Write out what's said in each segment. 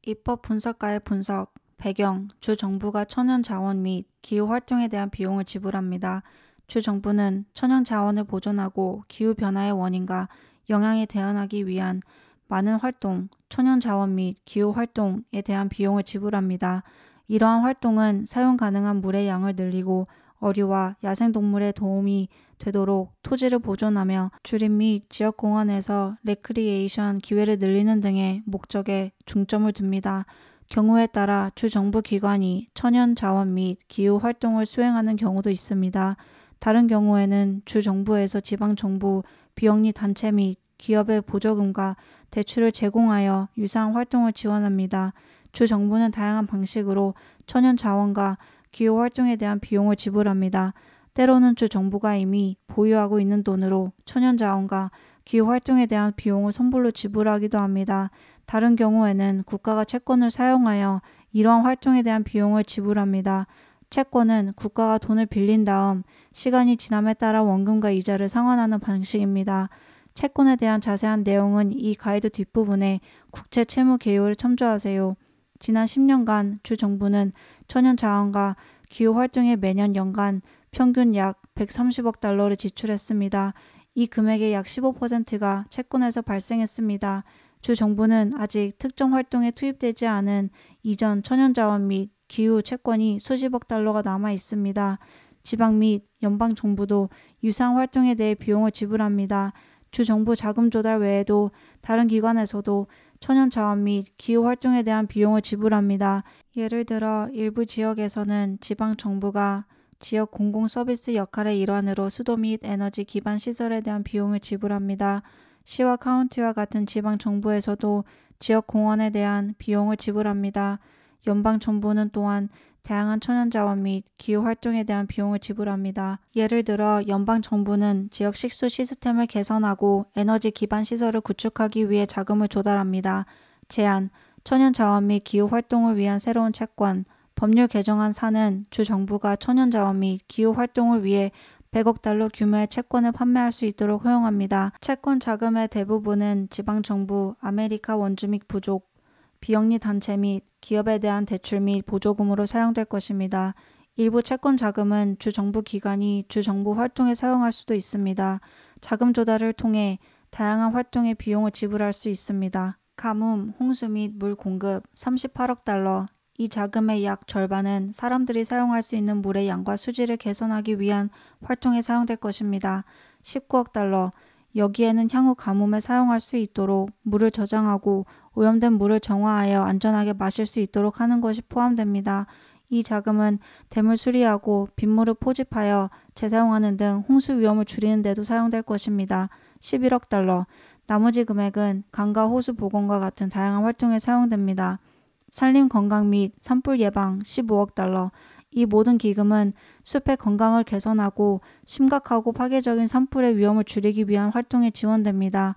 입법 분석가의 분석, 배경, 주 정부가 천연 자원 및 기후 활동에 대한 비용을 지불합니다. 주 정부는 천연 자원을 보존하고 기후 변화의 원인과 영향에 대응하기 위한 많은 활동, 천연 자원 및 기후 활동에 대한 비용을 지불합니다. 이러한 활동은 사용 가능한 물의 양을 늘리고 어류와 야생동물에 도움이 되도록 토지를 보존하며 주림 및 지역공원에서 레크리에이션 기회를 늘리는 등의 목적에 중점을 둡니다. 경우에 따라 주정부 기관이 천연 자원 및 기후 활동을 수행하는 경우도 있습니다. 다른 경우에는 주정부에서 지방정부, 비영리 단체 및 기업의 보조금과 대출을 제공하여 유사한 활동을 지원합니다. 주정부는 다양한 방식으로 천연 자원과 기후 활동에 대한 비용을 지불합니다. 때로는 주정부가 이미 보유하고 있는 돈으로 천연 자원과 기후 활동에 대한 비용을 선불로 지불하기도 합니다. 다른 경우에는 국가가 채권을 사용하여 이러한 활동에 대한 비용을 지불합니다. 채권은 국가가 돈을 빌린 다음 시간이 지남에 따라 원금과 이자를 상환하는 방식입니다. 채권에 대한 자세한 내용은 이 가이드 뒷부분에 국채 채무 개요를 첨부하세요. 지난 10년간 주 정부는 천연 자원과 기후 활동에 매년 연간 평균 약 130억 달러를 지출했습니다. 이 금액의 약 15%가 채권에서 발생했습니다. 주 정부는 아직 특정 활동에 투입되지 않은 이전 천연 자원 및 기후 채권이 수십억 달러가 남아 있습니다. 지방 및 연방 정부도 유사한 활동에 대해 비용을 지불합니다. 주 정부 자금 조달 외에도 다른 기관에서도 천연 자원 및 기후 활동에 대한 비용을 지불합니다. 예를 들어 일부 지역에서는 지방 정부가 지역 공공 서비스 역할의 일환으로 수도 및 에너지 기반 시설에 대한 비용을 지불합니다. 시와 카운티와 같은 지방 정부에서도 지역 공원에 대한 비용을 지불합니다. 연방 정부는 또한 다양한 천연 자원 및 기후 활동에 대한 비용을 지불합니다. 예를 들어 연방 정부는 지역 식수 시스템을 개선하고 에너지 기반 시설을 구축하기 위해 자금을 조달합니다. 제안, 천연 자원 및 기후 활동을 위한 새로운 채권, 법률 개정안 사는 주 정부가 천연 자원 및 기후 활동을 위해 100억 달러 규모의 채권을 판매할 수 있도록 허용합니다. 채권 자금의 대부분은 지방정부, 아메리카 원주 및 부족, 비영리 단체 및 기업에 대한 대출 및 보조금으로 사용될 것입니다. 일부 채권 자금은 주정부 기관이 주정부 활동에 사용할 수도 있습니다. 자금 조달을 통해 다양한 활동의 비용을 지불할 수 있습니다. 가뭄, 홍수 및 물 공급 38억 달러. 이 자금의 약 절반은 사람들이 사용할 수 있는 물의 양과 수질을 개선하기 위한 활동에 사용될 것입니다. 19억 달러. 여기에는 향후 가뭄에 사용할 수 있도록 물을 저장하고 오염된 물을 정화하여 안전하게 마실 수 있도록 하는 것이 포함됩니다. 이 자금은 댐을 수리하고 빗물을 포집하여 재사용하는 등 홍수 위험을 줄이는 데도 사용될 것입니다. 11억 달러. 나머지 금액은 강과 호수 복원과 같은 다양한 활동에 사용됩니다. 산림 건강 및 산불 예방 15억 달러. 이 모든 기금은 숲의 건강을 개선하고 심각하고 파괴적인 산불의 위험을 줄이기 위한 활동에 지원됩니다.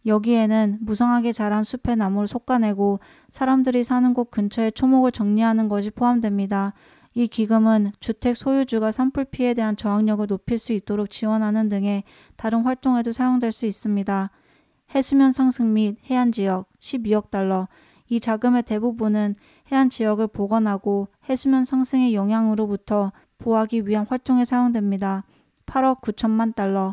여기에는 무성하게 자란 숲의 나무를 솎아내고 사람들이 사는 곳 근처의 초목을 정리하는 것이 포함됩니다. 이 기금은 주택 소유주가 산불 피해에 대한 저항력을 높일 수 있도록 지원하는 등의 다른 활동에도 사용될 수 있습니다. 해수면 상승 및 해안 지역 12억 달러. 이 자금의 대부분은 해안 지역을 복원하고 해수면 상승의 영향으로부터 보호하기 위한 활동에 사용됩니다. 8억 9천만 달러.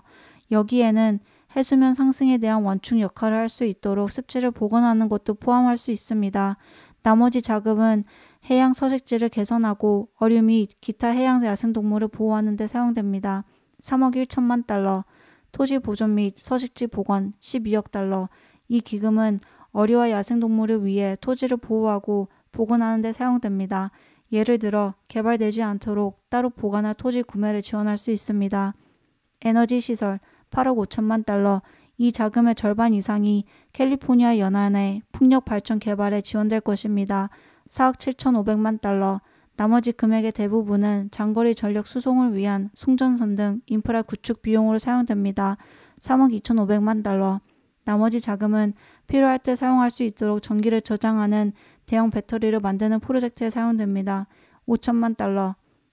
여기에는 해수면 상승에 대한 완충 역할을 할 수 있도록 습지를 복원하는 것도 포함할 수 있습니다. 나머지 자금은 해양 서식지를 개선하고 어류 및 기타 해양 야생동물을 보호하는 데 사용됩니다. 3억 1천만 달러. 토지 보존 및 서식지 복원 12억 달러. 이 기금은 어류와 야생동물을 위해 토지를 보호하고 복원하는 데 사용됩니다. 예를 들어 개발되지 않도록 따로 보관할 토지 구매를 지원할 수 있습니다. 에너지 시설 8억 5천만 달러. 이 자금의 절반 이상이 캘리포니아 연안의 풍력 발전 개발에 지원될 것입니다. 4억 7,500만 달러. 나머지 금액의 대부분은 장거리 전력 수송을 위한 송전선 등 인프라 구축 비용으로 사용됩니다. 3억 2,500만 달러. 나머지 자금은 필요할 때 사용할 수 있도록 전기를 저장하는 대형 배터리를 만드는 프로젝트에 사용됩니다. 5천만 달러.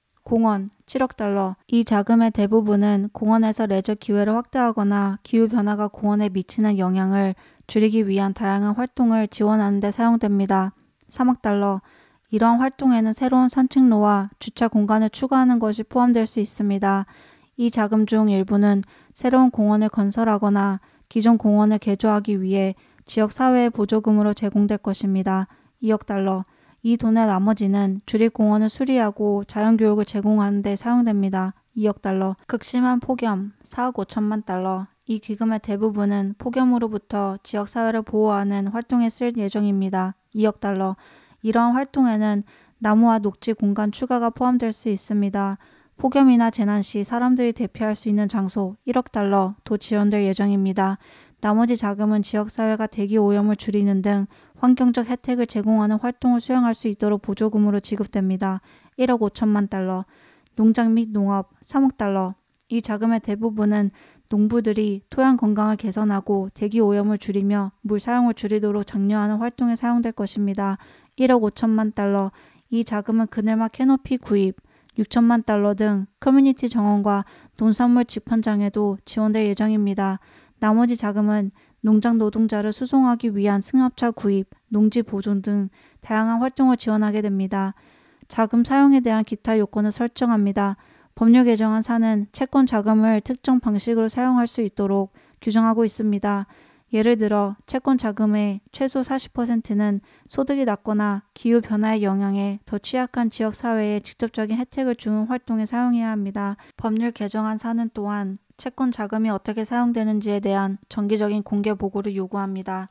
공원 7억 달러. 이 자금의 대부분은 공원에서 레저 기회를 확대하거나 기후변화가 공원에 미치는 영향을 줄이기 위한 다양한 활동을 지원하는 데 사용됩니다. 3억 달러. 이러한 활동에는 새로운 산책로와 주차 공간을 추가하는 것이 포함될 수 있습니다. 이 자금 중 일부는 새로운 공원을 건설하거나 기존 공원을 개조하기 위해 지역사회의 보조금으로 제공될 것입니다. 2억 달러. 이 돈의 나머지는 주립공원을 수리하고 자연교육을 제공하는 데 사용됩니다. 2억 달러. 극심한 폭염 4억 5천만 달러. 이 기금의 대부분은 폭염으로부터 지역사회를 보호하는 활동에 쓸 예정입니다. 2억 달러. 이러한 활동에는 나무와 녹지 공간 추가가 포함될 수 있습니다. 폭염이나 재난 시 사람들이 대피할 수 있는 장소 1억 달러도 지원될 예정입니다. 나머지 자금은 지역사회가 대기 오염을 줄이는 등 환경적 혜택을 제공하는 활동을 수행할 수 있도록 보조금으로 지급됩니다. 1억 5천만 달러. 농장 및 농업 3억 달러. 이 자금의 대부분은 농부들이 토양 건강을 개선하고 대기 오염을 줄이며 물 사용을 줄이도록 장려하는 활동에 사용될 것입니다. 1억 5천만 달러. 이 자금은 그늘막 캐노피 구입 6천만 달러 등 커뮤니티 정원과 농산물 집현장에도 지원될 예정입니다. 나머지 자금은 농장 노동자를 수송하기 위한 승합차 구입, 농지 보존 등 다양한 활동을 지원하게 됩니다. 자금 사용에 대한 기타 요건을 설정합니다. 법률 개정안 사는 채권 자금을 특정 방식으로 사용할 수 있도록 규정하고 있습니다. 예를 들어 채권 자금의 최소 40%는 소득이 낮거나 기후변화의 영향에 더 취약한 지역사회에 직접적인 혜택을 주는 활동에 사용해야 합니다. 법률 개정안 사는 또한 채권 자금이 어떻게 사용되는지에 대한 정기적인 공개 보고를 요구합니다.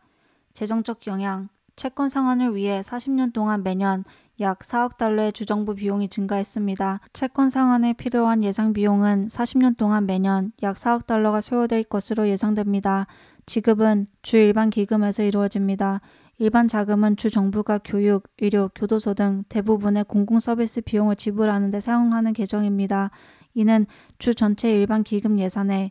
재정적 영향, 채권 상환을 위해 40년 동안 매년 약 4억 달러의 주정부 비용이 증가했습니다. 채권 상환에 필요한 예상 비용은 40년 동안 매년 약 4억 달러가 소요될 것으로 예상됩니다. 지급은 주 일반 기금에서 이루어집니다. 일반 자금은 주 정부가 교육, 의료, 교도소 등 대부분의 공공 서비스 비용을 지불하는 데 사용하는 계정입니다. 이는 주 전체 일반 기금 예산의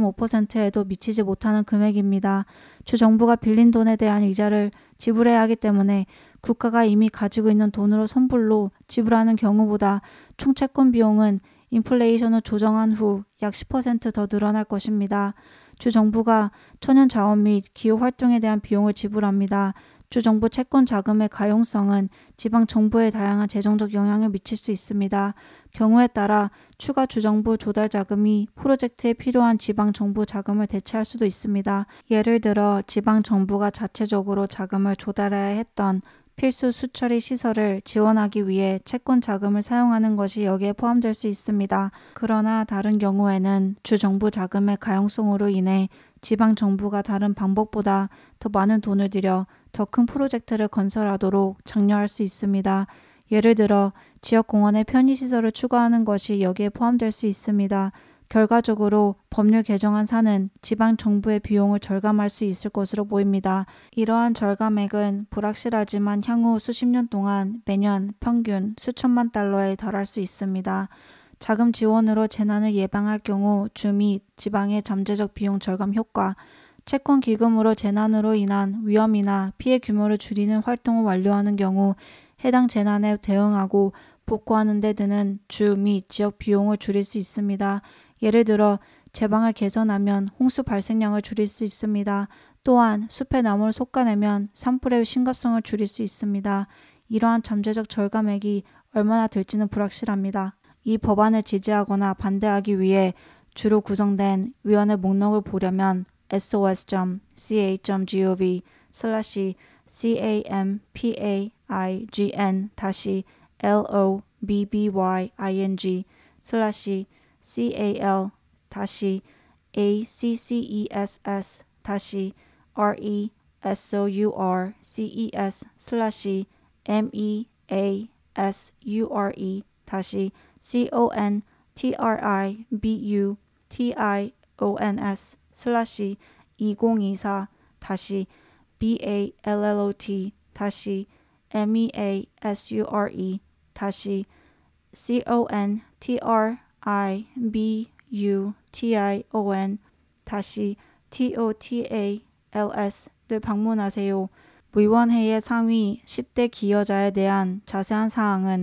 0.5%에도 미치지 못하는 금액입니다. 주 정부가 빌린 돈에 대한 이자를 지불해야 하기 때문에 국가가 이미 가지고 있는 돈으로 선불로 지불하는 경우보다 총 채권 비용은 인플레이션을 조정한 후 약 10% 더 늘어날 것입니다. 주 정부가 천연 자원 및 기후 활동에 대한 비용을 지불합니다. 주 정부 채권 자금의 가용성은 지방 정부에 다양한 재정적 영향을 미칠 수 있습니다. 경우에 따라 추가 주정부 조달 자금이 프로젝트에 필요한 지방 정부 자금을 대체할 수도 있습니다. 예를 들어 지방 정부가 자체적으로 자금을 조달해야 했던 필수 수처리 시설을 지원하기 위해 채권 자금을 사용하는 것이 여기에 포함될 수 있습니다. 그러나 다른 경우에는 주정부 자금의 가용성으로 인해 지방 정부가 다른 방법보다 더 많은 돈을 들여 더 큰 프로젝트를 건설하도록 장려할 수 있습니다. 예를 들어 지역공원에 편의시설을 추가하는 것이 여기에 포함될 수 있습니다. 결과적으로 법률 개정안 사는 지방 정부의 비용을 절감할 수 있을 것으로 보입니다. 이러한 절감액은 불확실하지만 향후 수십 년 동안 매년 평균 수천만 달러에 달할 수 있습니다. 자금 지원으로 재난을 예방할 경우 주 및 지방의 잠재적 비용 절감 효과, 채권 기금으로 재난으로 인한 위험이나 피해 규모를 줄이는 활동을 완료하는 경우 해당 재난에 대응하고 복구하는 데 드는 주 및 지역 비용을 줄일 수 있습니다. 예를 들어 제방을 개선하면 홍수 발생량을 줄일 수 있습니다. 또한 숲의 나무를 솎아내면 산불의 심각성을 줄일 수 있습니다. 이러한 잠재적 절감액이 얼마나 될지는 불확실합니다. 이 법안을 지지하거나 반대하기 위해 주로 구성된 위원회 목록을 보려면 control.totals/를 방문하세요. 위원회의 상위 10대 기여자에 대한 자세한 사항은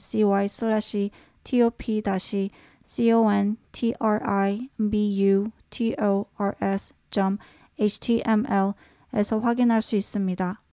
fppc.ch/transparency/top-contributed www.tors.html에서 확인할 수 있습니다.